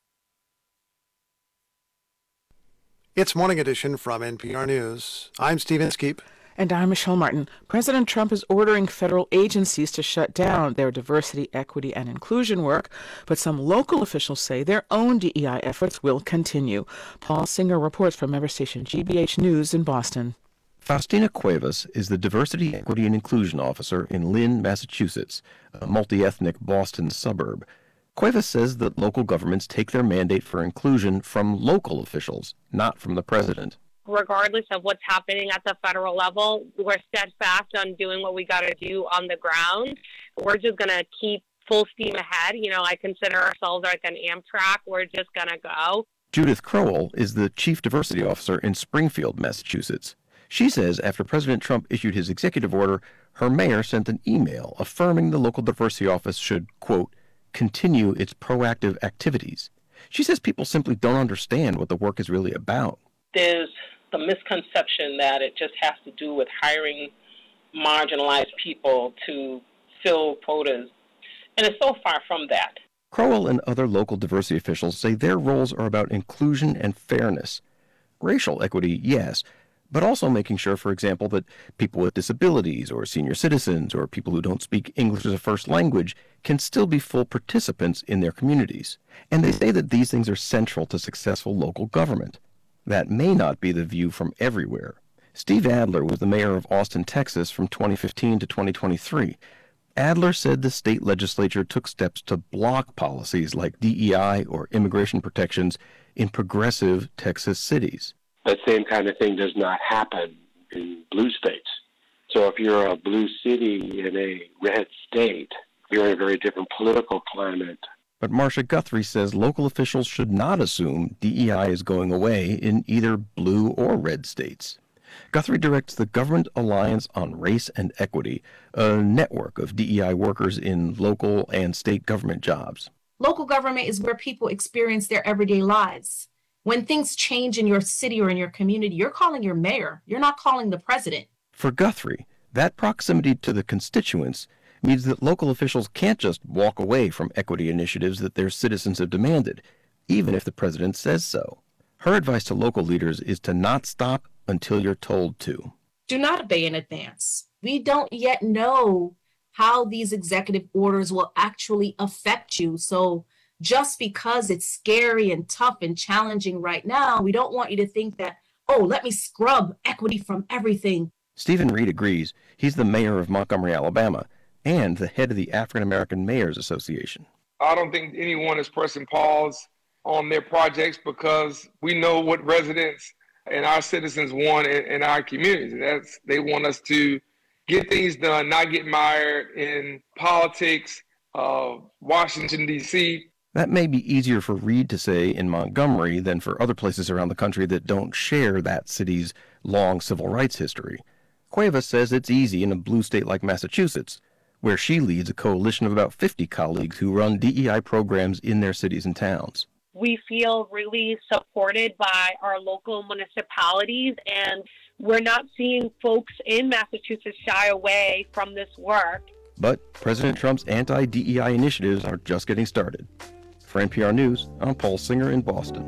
It's Morning Edition from NPR News. I'm Steve Inskeep. And I'm Michelle Martin. President Trump is ordering federal agencies to shut down their diversity, equity, and inclusion work, but some local officials say their own DEI efforts will continue. Paul Singer reports from member station GBH News in Boston. Faustina Cuevas is the Diversity, Equity, and Inclusion Officer in Lynn, Massachusetts, a multi-ethnic Boston suburb. Cuevas says that local governments take their mandate for inclusion from local officials, not from the president. Regardless of what's happening at the federal level, we're steadfast on doing what we got to do on the ground. We're just going to keep full steam ahead. You know, I consider ourselves like an Amtrak. We're just going to go. Judith Crowell is the Chief Diversity Officer in Springfield, Massachusetts. She says after President Trump issued his executive order, her mayor sent an email affirming the local diversity office should, quote, continue its proactive activities. She says people simply don't understand what the work is really about. There's the misconception that it just has to do with hiring marginalized people to fill quotas, and it's so far from that. Crowell and other local diversity officials say their roles are about inclusion and fairness. Racial equity, yes, but also making sure, for example, that people with disabilities or senior citizens or people who don't speak English as a first language can still be full participants in their communities. And they say that these things are central to successful local government. That may not be the view from everywhere. Steve Adler was the mayor of Austin, Texas from 2015 to 2023. Adler said the state legislature took steps to block policies like DEI or immigration protections in progressive Texas cities. That same kind of thing does not happen in blue states. So if you're a blue city in a red state, you're in a very different political climate. But Marcia Guthrie says local officials should not assume DEI is going away in either blue or red states. Guthrie directs the Government Alliance on Race and Equity, a network of DEI workers in local and state government jobs. Local government is where people experience their everyday lives. When things change in your city or in your community, you're calling your mayor. You're not calling the president. For Guthrie, that proximity to the constituents means that local officials can't just walk away from equity initiatives that their citizens have demanded, even if the president says so. Her advice to local leaders is to not stop until you're told to. Do not obey in advance. We don't yet know how these executive orders will actually affect you. So just because it's scary and tough and challenging right now, we don't want you to think that, oh, let me scrub equity from everything. Stephen Reed agrees. He's the mayor of Montgomery, Alabama, and the head of the African American Mayors Association. I don't think anyone is pressing pause on their projects because we know what residents and our citizens want in our communities. They want us to get things done, not get mired in politics of Washington, D.C. That may be easier for Reed to say in Montgomery than for other places around the country that don't share that city's long civil rights history. Cuevas says it's easy in a blue state like Massachusetts, where she leads a coalition of about 50 colleagues who run DEI programs in their cities and towns. We feel really supported by our local municipalities, and we're not seeing folks in Massachusetts shy away from this work. But President Trump's anti-DEI initiatives are just getting started. For NPR News, I'm Paul Singer in Boston.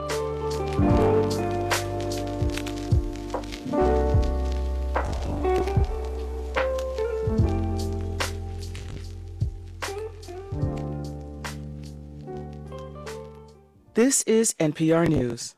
This is NPR News.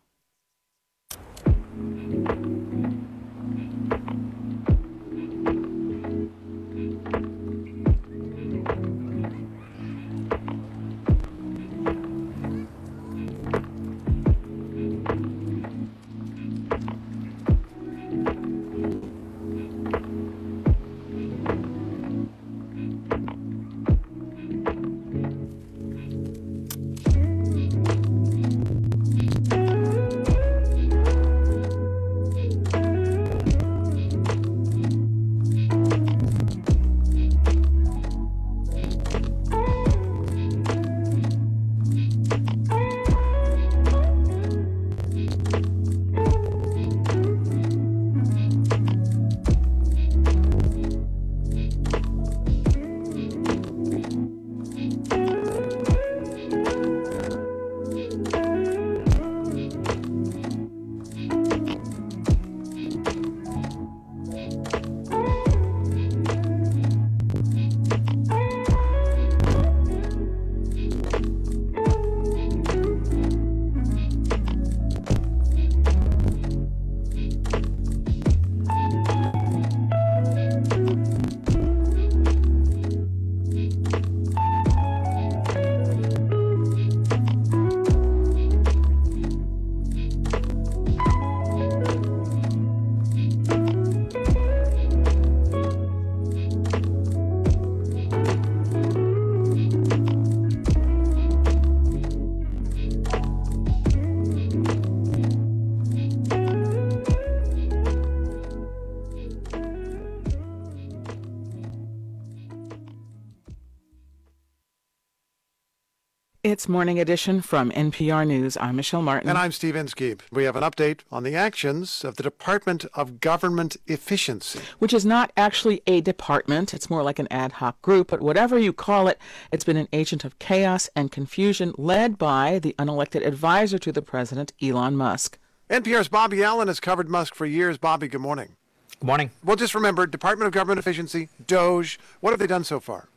It's Morning Edition from NPR News. I'm Michelle Martin. And I'm Steve Inskeep. We have an update on the actions of the Department of Government Efficiency, which is not actually a department. It's more like an ad hoc group, but whatever you call it, it's been an agent of chaos and confusion led by the unelected advisor to the president, Elon Musk. NPR's Bobby Allen has covered Musk for years. Bobby, good morning. Good morning. Well, just remember, Department of Government Efficiency, DOGE, what have they done so far?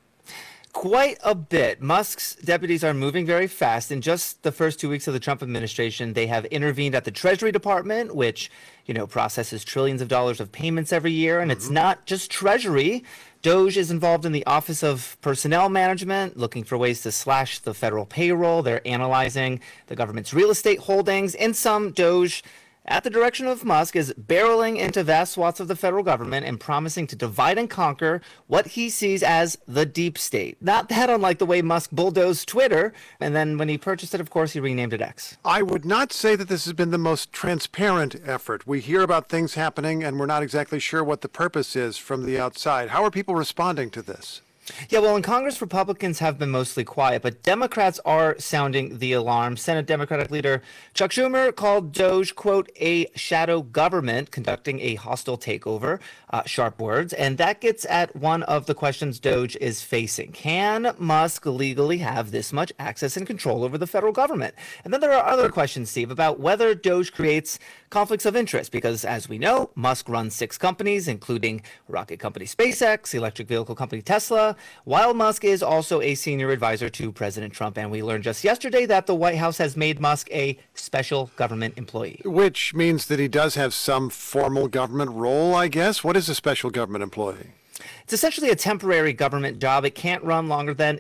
Quite a bit. Musk's deputies are moving very fast. In just the first 2 weeks of the Trump administration, they have intervened at the Treasury Department, which, processes trillions of dollars of payments every year. And it's not just Treasury. DOGE is involved in the Office of Personnel Management, looking for ways to slash the federal payroll. They're analyzing the government's real estate holdings. In sum, DOGE, at the direction of Musk, is barreling into vast swaths of the federal government and promising to divide and conquer what he sees as the deep state. Not that unlike the way Musk bulldozed Twitter, and then when he purchased it, of course, he renamed it X. I would not say that this has been the most transparent effort. We hear about things happening, and we're not exactly sure what the purpose is from the outside. How are people responding to this? Yeah, well, in Congress, Republicans have been mostly quiet, but Democrats are sounding the alarm. Senate Democratic leader Chuck Schumer called DOGE, quote, a shadow government conducting a hostile takeover, sharp words, and that gets at one of the questions DOGE is facing. Can Musk legally have this much access and control over the federal government? And then there are other questions, Steve, about whether DOGE creates conflicts of interest, because as we know, Musk runs 6 companies, including rocket company SpaceX, electric vehicle company Tesla, while Musk is also a senior advisor to President Trump. And we learned just yesterday that the White House has made Musk a special government employee. Which means that he does have some formal government role, I guess. What is a special government employee? It's essentially a temporary government job. It can't run longer than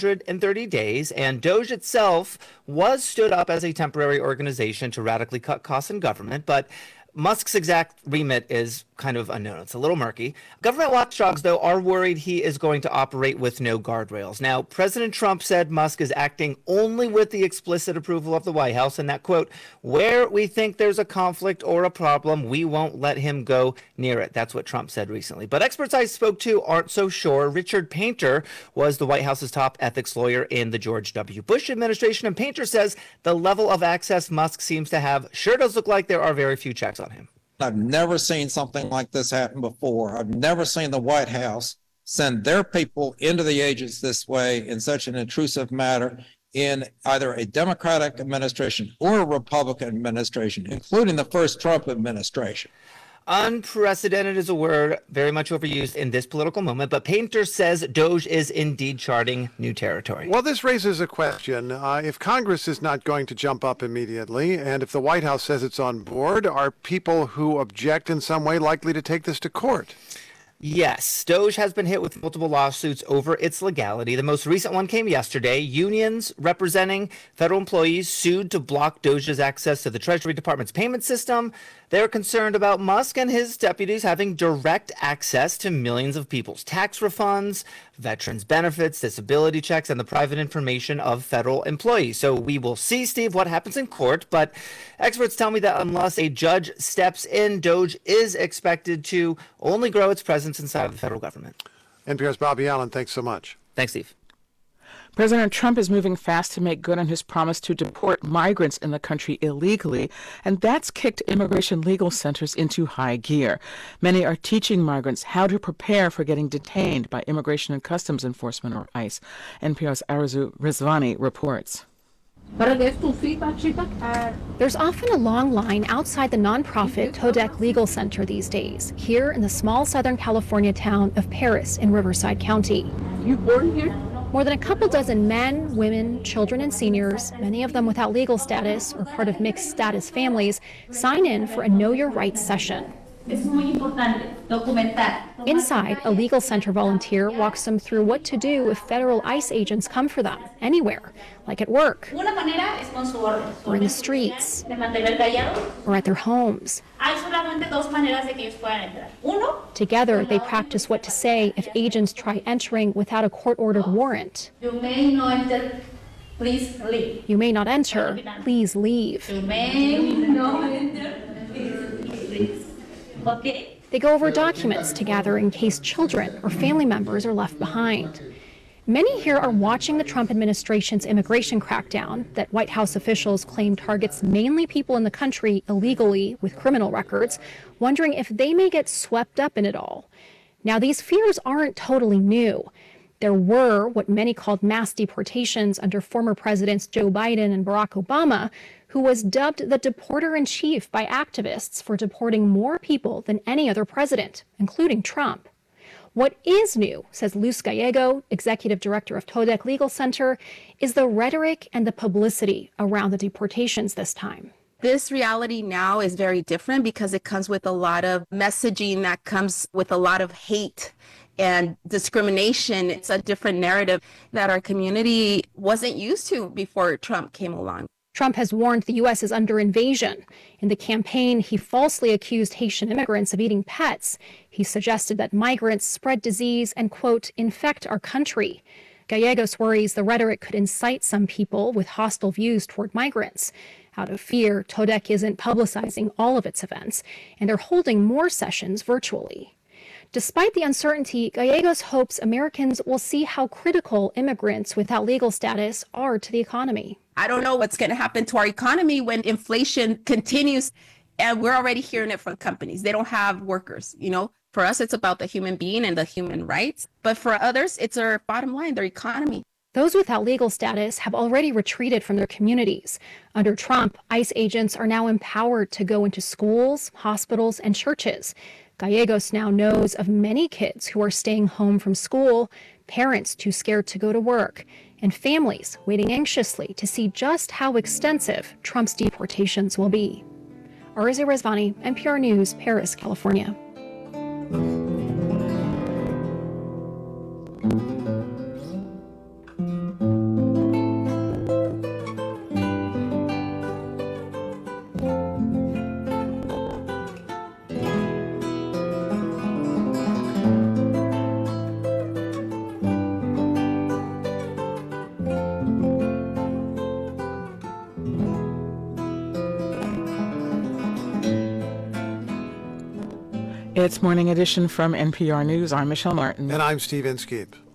130 days, and DOGE itself was stood up as a temporary organization to radically cut costs in government, but Musk's exact remit is kind of unknown. It's a little murky. Government watchdogs, though, are worried he is going to operate with no guardrails. Now, President Trump said Musk is acting only with the explicit approval of the White House, and that, quote, where we think there's a conflict or a problem, we won't let him go near it. That's what Trump said recently. But experts I spoke to aren't so sure. Richard Painter was the White House's top ethics lawyer in the George W. Bush administration, and Painter says the level of access Musk seems to have sure does look like there are very few checks on him. I've never seen something like this happen before. I've never seen the White House send their people into the agents this way in such an intrusive manner in either a Democratic administration or a Republican administration, including the first Trump administration. Unprecedented is a word very much overused in this political moment, but Painter says DOGE is indeed charting new territory. Well, this raises a question. If Congress is not going to jump up immediately, and if the White House says it's on board, are people who object in some way likely to take this to court? Yes, DOGE has been hit with multiple lawsuits over its legality. The most recent one came yesterday. Unions representing federal employees sued to block DOGE's access to the Treasury Department's payment system. They're concerned about Musk and his deputies having direct access to millions of people's tax refunds, veterans' benefits, disability checks, and the private information of federal employees. So we will see, Steve, what happens in court. But experts tell me that unless a judge steps in, DOGE is expected to only grow its presence inside of the federal government. NPR's Bobby Allen, thanks so much. Thanks, Steve. President Trump is moving fast to make good on his promise to deport migrants in the country illegally, and that's kicked immigration legal centers into high gear. Many are teaching migrants how to prepare for getting detained by Immigration and Customs Enforcement, or ICE. NPR's Arzu Rizvani reports. There's often a long line outside the nonprofit Todek Legal Center these days, here in the small Southern California town of Paris in Riverside County. You born here? More than a couple dozen men, women, children, and seniors, many of them without legal status or part of mixed status families, sign in for a Know Your Rights session. Inside, a legal center volunteer walks them through what to do if federal ICE agents come for them, anywhere, like at work, or in the streets, or at their homes. Together, they practice what to say if agents try entering without a court-ordered warrant. You may not enter, please leave. You may not enter, please leave. You may not enter, please leave. Okay. They go over documents to gather in case children or family members are left behind. Many here are watching the Trump administration's immigration crackdown that White House officials claim targets mainly people in the country illegally with criminal records, wondering if they may get swept up in it all. Now, these fears aren't totally new. There were what many called mass deportations under former presidents Joe Biden and Barack Obama, who was dubbed the deporter-in-chief by activists for deporting more people than any other president, including Trump. What is new, says Luz Gallego, executive director of TODEC Legal Center, is the rhetoric and the publicity around the deportations this time. This reality now is very different because it comes with a lot of messaging that comes with a lot of hate and discrimination. It's a different narrative that our community wasn't used to before Trump came along. Trump has warned the U.S. is under invasion. In the campaign, he falsely accused Haitian immigrants of eating pets. He suggested that migrants spread disease and, quote, infect our country. Gallegos worries the rhetoric could incite some people with hostile views toward migrants. Out of fear, TODEC isn't publicizing all of its events, and they're holding more sessions virtually. Despite the uncertainty, Gallegos hopes Americans will see how critical immigrants without legal status are to the economy. I don't know what's going to happen to our economy when inflation continues, and we're already hearing it from companies. They don't have workers, For us, it's about the human being and the human rights. But for others, it's their bottom line, their economy. Those without legal status have already retreated from their communities. Under Trump, ICE agents are now empowered to go into schools, hospitals, and churches. Gallegos now knows of many kids who are staying home from school, parents too scared to go to work, and families waiting anxiously to see just how extensive Trump's deportations will be. Arizia Rezvani, NPR News, Paris, California. It's Morning Edition from NPR News. I'm Michelle Martin. And I'm Steve Inskeep.